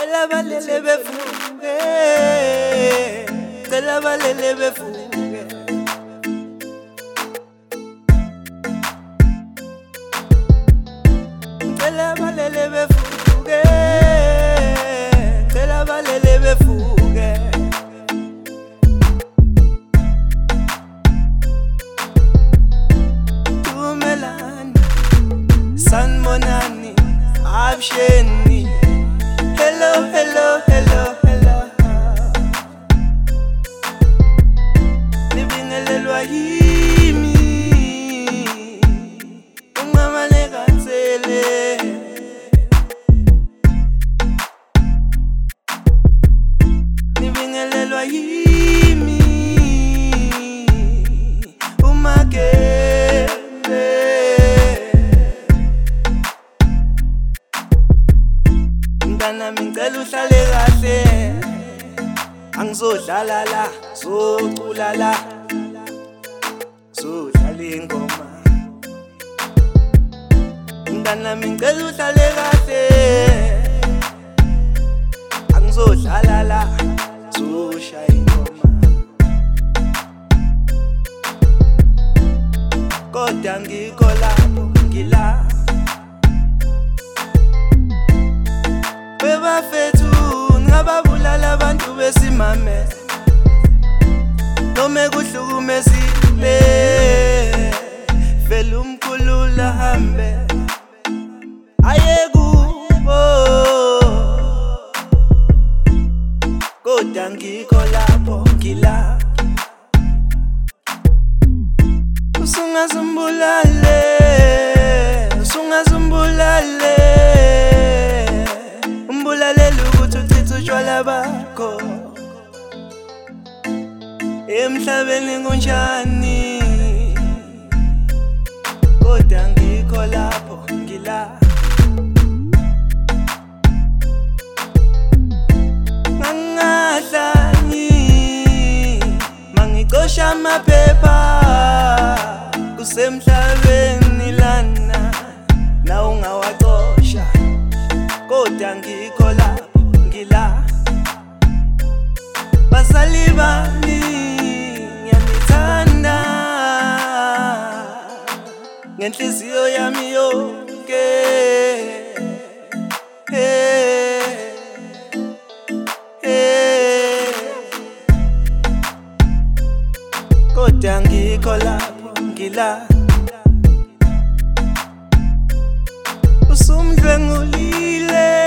Cela balele befuge, cela balele befuge. Cela balele befuge, cela balele befuge. Tumelani, San Monani, Absheni. Hello, hello, hello, hello. Nibingelelwa yimi, umama nekansele. Nibingelelwa yimi, umakembe. Mntanami ngicela uhlale kahle, angizodlala la, zocula la, zodlala ingoma. Mntanami ngicela uhlale kahle, angizodlala la, zoshaya ingoma. Kodwa ngikho lapho ngila bebafethu ngababulala abantu besimame noma kuhlukumezile vele umkhulula hambe ayekubo kodwa ngikho lapho ngila usungazumbulale usungazumbulale umbulalela ukuthi uchitha utshwala bakho emhlabeni kunjani kodwa ngikho lapho ngila ngangahlanyi mangikosha amaphepha kusemhlabeni lana na ungawaqosha kodwa ngikho lapho ngila bazali bami ngiyanithanda ngenhliziyo yami yonke kodwa ngikho lapho ngila usumdlwengulile